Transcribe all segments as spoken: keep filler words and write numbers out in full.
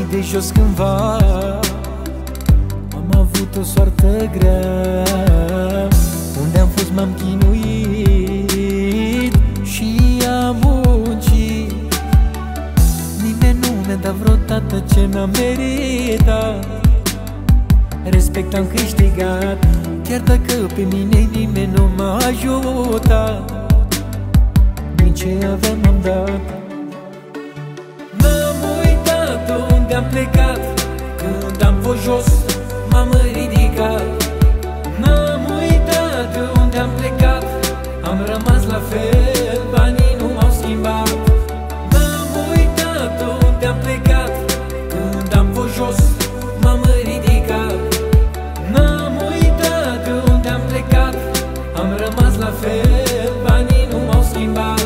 de jos cândva. Am avut o soartă grea, unde am fost m-am chinuit și am muncit. Nimeni nu mi-a dat vreodată ce n-am meritat. Respect am câștigat, chiar dacă pe mine nimeni nu m-a ajutat. Din ce aveam am dat. N-am uitat unde am plecat, când am fost jos m-am ridicat. N-am uitat unde am plecat, am rămas la fel, banii nu m-au schimbat. N-am uitat unde am plecat, când am fost jos m-am ridicat. N-am uitat unde am plecat, am rămas la fel, banii nu m-au schimbat.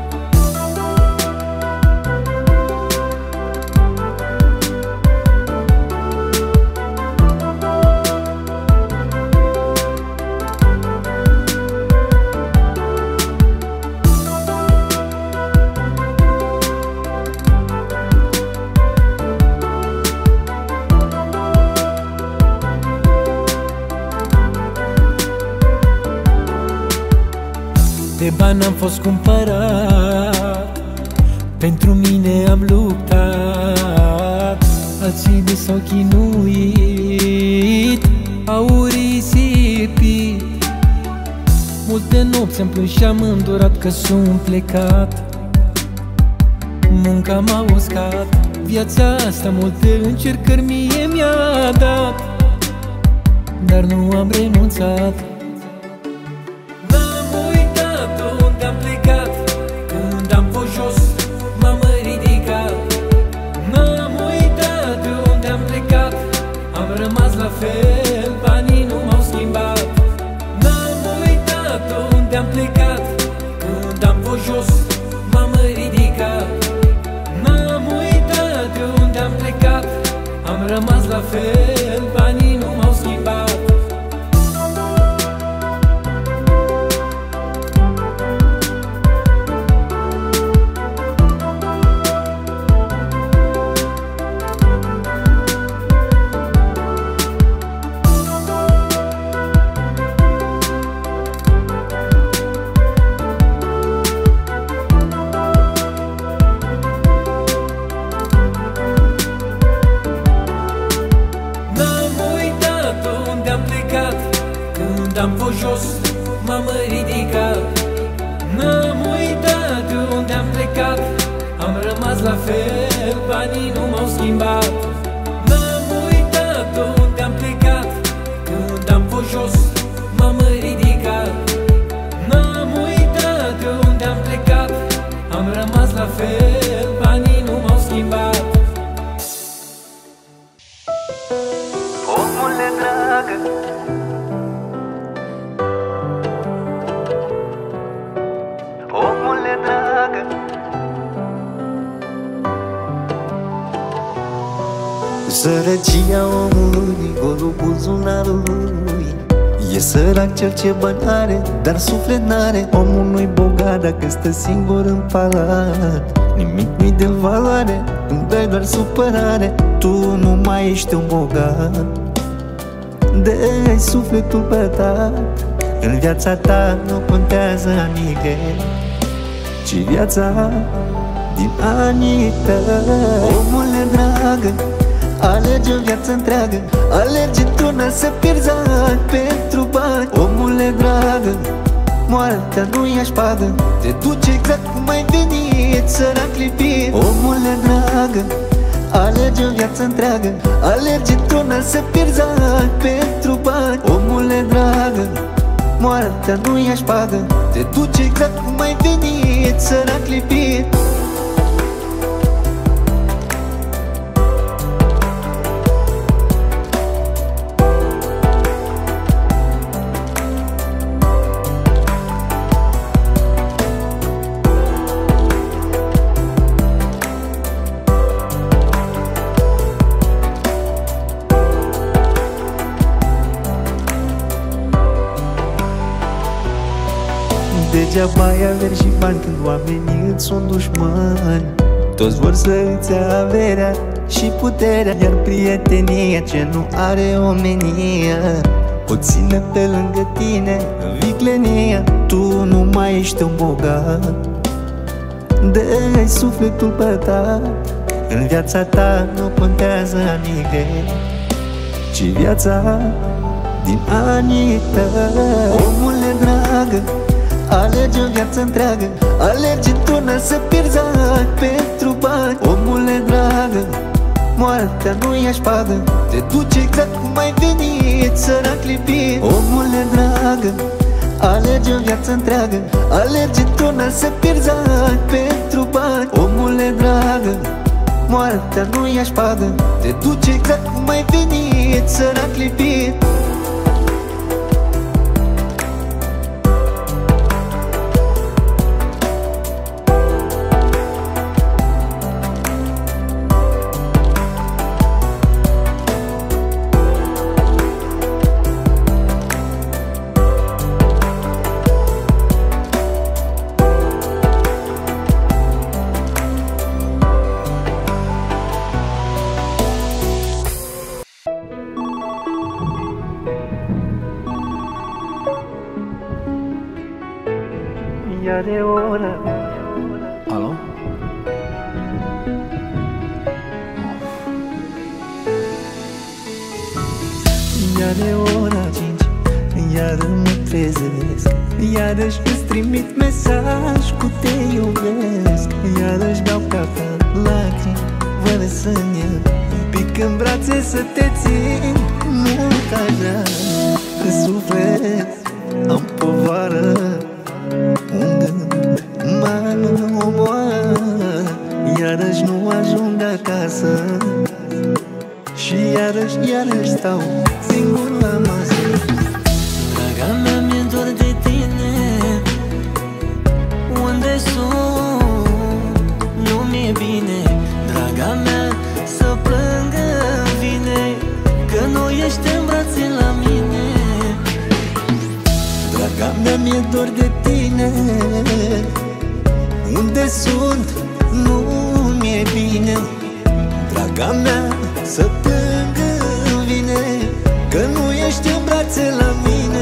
De bani am fost cumpărat, pentru mine am luptat. Alții de s-au chinuit, au risipit. Multe nopți am plâns și am îndurat că sunt plecat. Munca m-a uscat, viața asta multe încercări mie mi-a dat, dar nu am renunțat. Am plecat, când am fost jos m-am ridicat. N-am uitat unde am plecat, am rămas la fel, banii nu m-au schimbat. N-am uitat unde am plecat, când am fost jos m-am ridicat. N-am uitat unde am plecat, am rămas la fel, banii nu m-au schimbat. Am fost jos, m-am ridicat. N-am uitat unde am plecat, am rămas la fel, banii nu m-au schimbat. N-am uitat unde am plecat, când am fost jos m-am ridicat. N-am uitat unde am plecat, am rămas la fel, banii nu m-au schimbat. Omule dragă, omule dragă, sărăcia omului, golul buzunarului. E sărac cel ce bani are, dar suflet n-are. Omul nu-i bogat dacă stă singur în palat. Nimic nu-i de valoare, îmi dai doar supărare. Tu nu mai ești un bogat, dă-i sufletul bătat. În viața ta nu contează anii, ci viața din anii tăi. Omule dragă, alergi o viață întreagă, alergi într-una să pierzi ani pentru bani. Omule dragă, moartea nu ia șpagă, te duce exact cum ai venit, sărac lipit. Omule dragă, alergi o viață întreagă, alergi într-una să pierzi ani pentru bani. Omule dragă, moartea nu ia șpagă, te duce exact cum ai venit, sărac lipit. Degeaba ai averi și bani când oamenii îți sunt dușmani. Toți vor să îți ia averea și puterea, iar prietenia ce nu are omenia o ține pe lângă tine în viclenia. Tu nu mai ești un bogat, dă-i sufletul pătat. În viața ta nu contează anii, ci viața din anii tăi. Omule dragă, alege o viață întreagă, alergi într-una să pierzi ani pentru bani. Omule dragă, moartea nu ia șpagă, te duce exact cum ai venit, sărac lipit. Omule dragă, alege o viață întreagă, alergi într-una să pierzi ani pentru bani. Omule dragă, moartea nu ia șpagă, te duce exact cum ai venit, sărac lipit. Ea de oră. Alo? Ea de ora cinci, iară mă trezesc, iarăși îți trimit mesaj cu te iubesc. Iarăși beau cafea, lacrimi, fără să-mi iau un pic în brațe să te țin. Nu ca așa, în suflet am povară, un gând mă omoară. Iarăși nu ajung acasă și iarăși, iarăși stau singur la masă. Draga mea, mi-e dor de tine. Unde sunt? Nu mi-e bine. Draga mea, să plângă vine, că nu ești în brațe la mine. Draga mea, mi-e dor de tine. Unde sunt? Nu mi-e bine. Draga mea, să plângă vine, că nu ești în brațe la mine.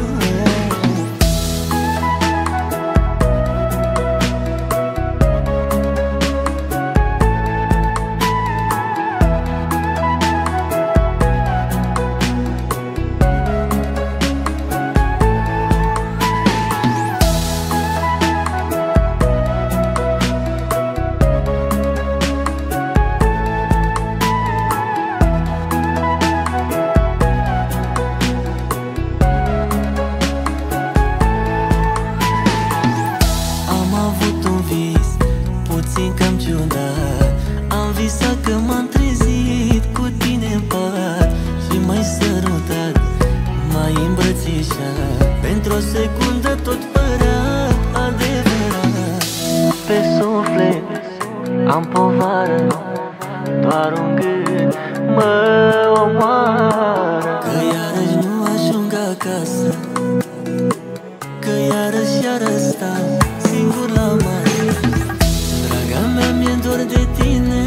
Pentru o secundă tot părea adevărat. Pe suflet am povară, doar un gând mă omoară. Că iarăși nu ajung acasă, că iarăși, iarăși stau singur la masă. Draga mea, mi-e dor de tine.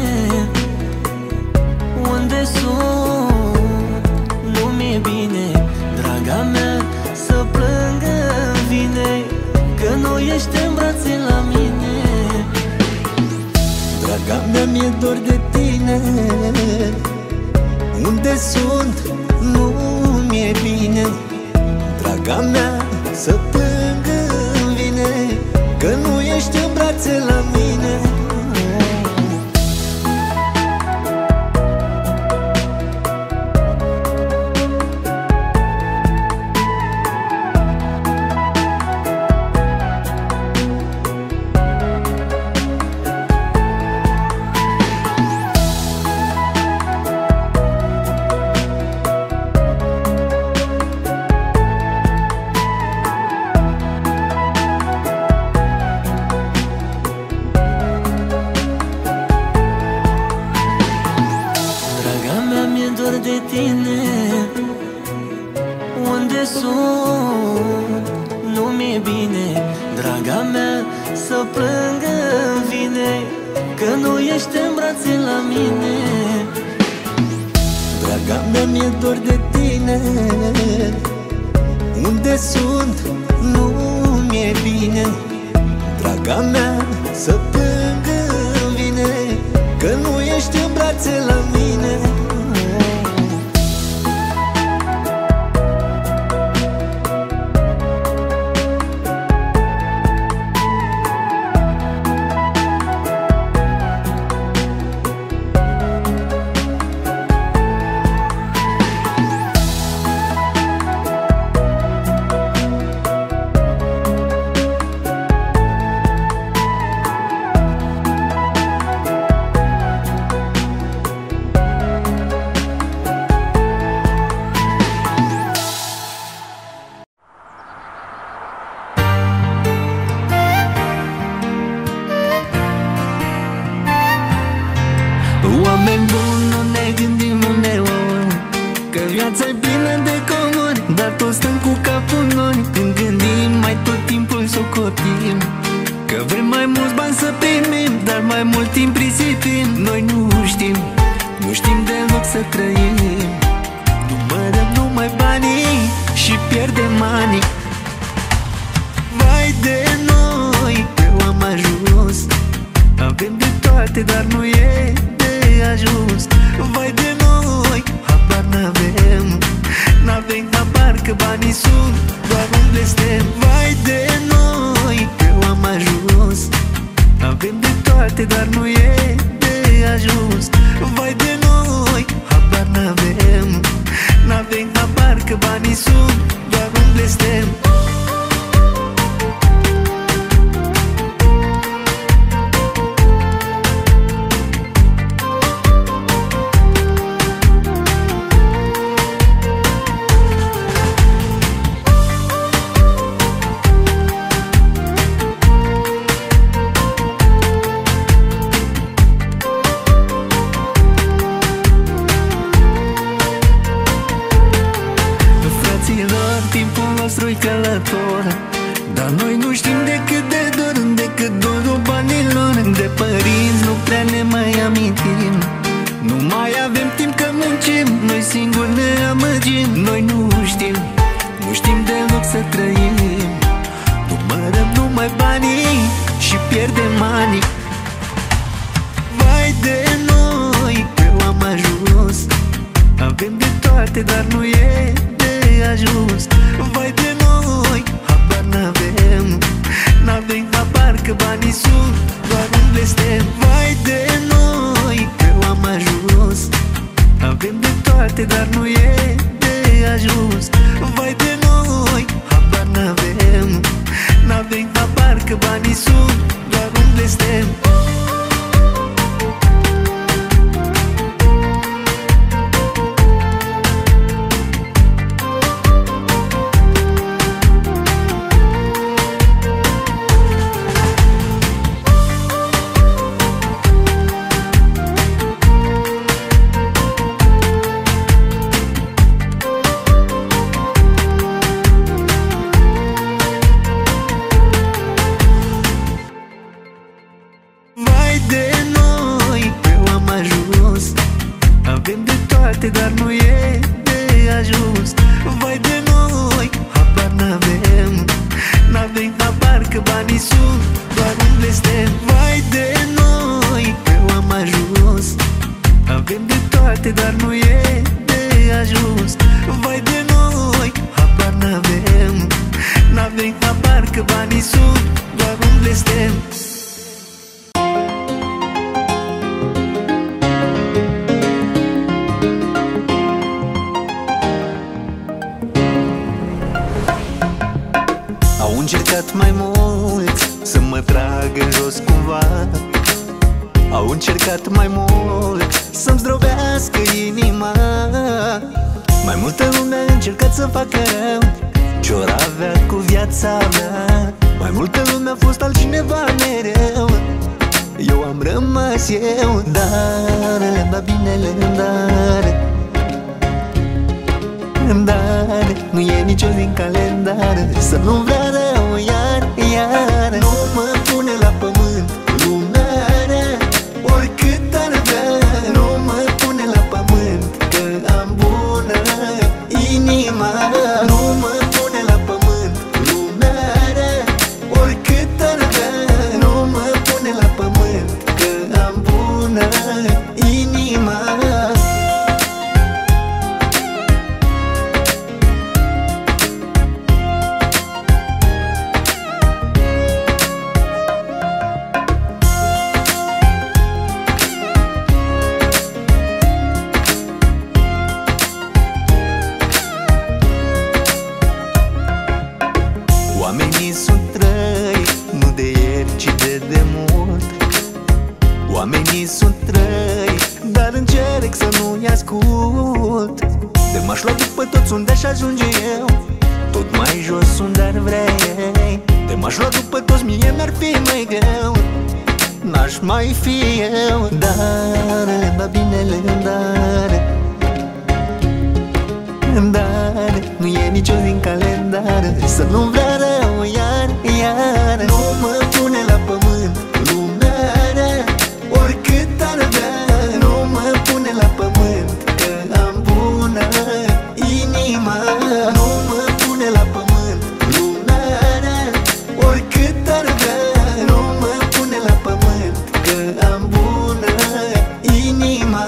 Unde sunt? Nu mi-e bine. Draga mea, să plângă vine, că nu ești în brațe la mine. Draga mea, mi-e dor de tine. Unde sunt? Nu mi-e bine. Draga mea, să plângă vine, că nu ești în brațe la mine. De tine. Unde sunt? Nu mi-e bine. Draga mea, să plângă vine, că nu ești în brațe la mine. Draga mea, mi-e dor de tine. Unde sunt, nu mi-e bine. Draga mea, să plâng îmi vine, că nu ești în brațe la mine. Oameni buni, nu ne gândim uneori că viața-i plină de comori, dar toți stăm cu capul în nori când gândim, mai tot timpul socotim că vrem mai mulți bani să primim, dar mai mult timp risipim. Noi nu știm, nu știm deloc să trăim, numărăm numai banii și pierdem banii. Vai de noi, eu am ajuns, avem de toate, dar nu e ajuns. Vai de noi, habar n-avem, n-avem habar că banii sunt doar un blestem. Vai de noi, eu am ajuns, avem de toate, dar nu e de ajuns. Vai de noi, habar n-avem, n-avem habar că banii sunt doar un blestem. Dar noi nu știm decât de dor, decât dorul banilor. De părinți nu prea ne mai amintim, nu mai avem timp că muncim, noi singuri ne amăgim. Noi nu știm, nu știm deloc să trăim, numărăm numai banii și pierdem banii. Vai de noi, eu am ajuns, avem de toate, dar nu e de ajuns. Vai de noi, habar n-avem, n-avem habar că banii sunt doar un blestem. Vai de noi, eu am ajuns, avem de toate, dar nu e de ajuns. Vai de noi, habar n-avem, n-avem habar că banii sunt doar un blestem. Dar nu e de ajuns. Vai de noi, habar n-avem, n-avem habar că banii sunt doar un blestem. Vai de noi, eu am ajuns, avem de toate, dar nu e de ajuns. Vai de noi, habar n-avem, n-avem habar că banii sunt doar un blestem. Au încercat mai mult să mă tragă jos cumva, au încercat mai mult să-mi zdrobească inima. Mai multă lume a încercat să facă rău ce-or avea cu viața mea. Mai multă lume a fost altcineva mereu, eu am rămas eu. Dar le-am dat binele în dar, în dar, nu e nicio din calendar să nu vrea rău iar, iar. Nu mă pune la pământ lumea rea, să nu-i ascult. De m-aș lua după toți unde aș ajunge eu, tot mai jos unde ar vrea ei. De m-aș lua după toți, mie mi-ar fi mai greu, n-aș mai fi eu. Dar, da binele îmi dare, îmi dare, nu e nicio din calendar să nu vrea rău iar, iar. Nu mă pune la pământ lumea, oricât ar vrea. Nu mă pune la pământ, că am bună inima. Nu mă pune la pământ lumea, oricât ar vrea. Nu mă pune la pământ, că am bună inima.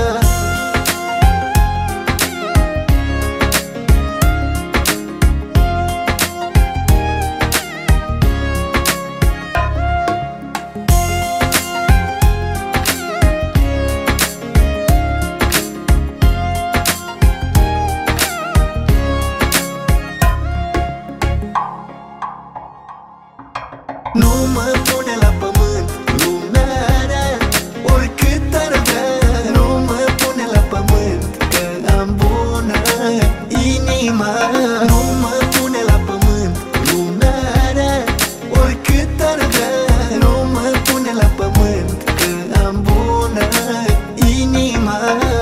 Nu mă pune la pământ lumea, oricât ar vrea. Nu mă pune la pământ, că am bună inima. Nu mă pune la pământ lumea, oricât ar vrea. Nu mă pune la pământ, că am bună inima.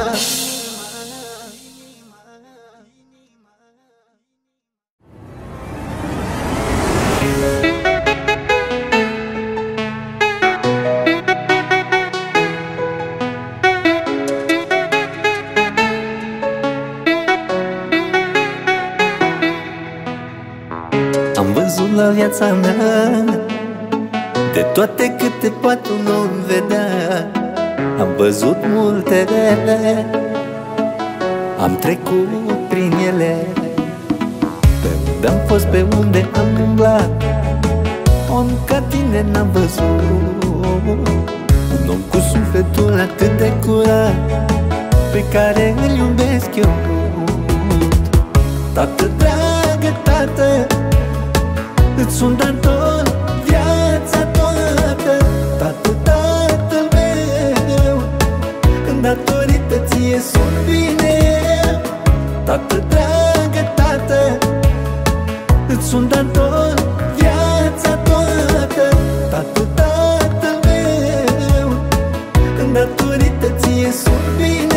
Am văzut la viața mea de toate câte poate un om vedea. Am văzut multe rele, am trecut prin ele. Pe unde am fost, pe unde am umblat, om ca tine n-am văzut. Un om cu sufletul atât de curat, pe care îl iubesc eu mult. Tată dragă, tată, îți sunt dator viața toată. Tată, tatăl meu, datorită ție sunt bine. Tată dragă, tată, îți sunt dator viața toată. Tată, tatăl meu, datorită ție sunt bine.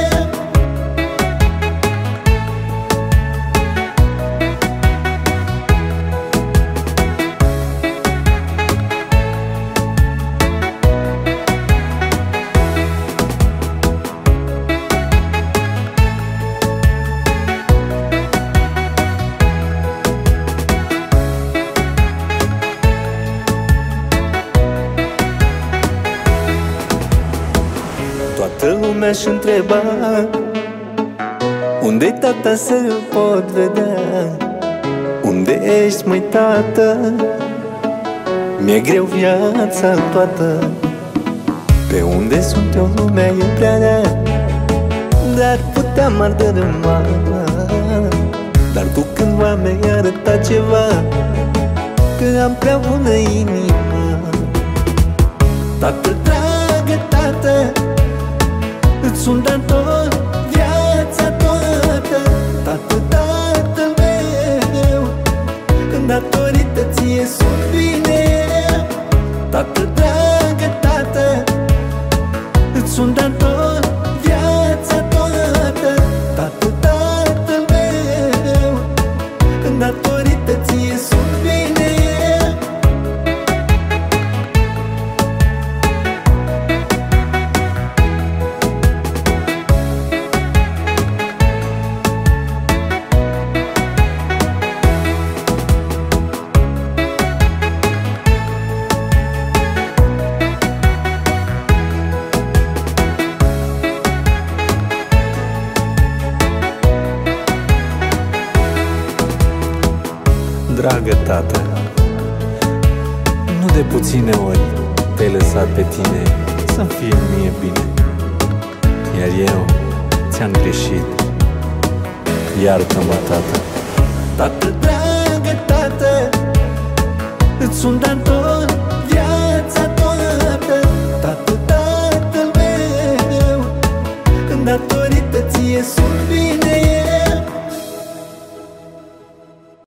Toată lumea își întreba, unde-i tata să-l pot vedea? Unde ești, măi, tată? Mi-e greu viața toată. Pe unde sunt eu, lumea e prea rea, dar puteam arde răma. Dar tu cândva mi-ai arătat ceva, că am prea bună inima. Tată dragă, tată, îți sunt dator viața toată. Tată, tatăl meu, datorită ție sunt bine. Tată dragă, tată, îți sunt dator viața toată. Tată, tatăl meu, datorită ție sunt bine. Dragă tată, nu de puține ori te-ai lăsat pe tine să-mi fie mie bine, iar eu ți-am greșit. Iartă-mă, tată. Tată dragă, tată, îți sunt dator viața toată. Tată, tatăl meu, datorită ție sunt bine.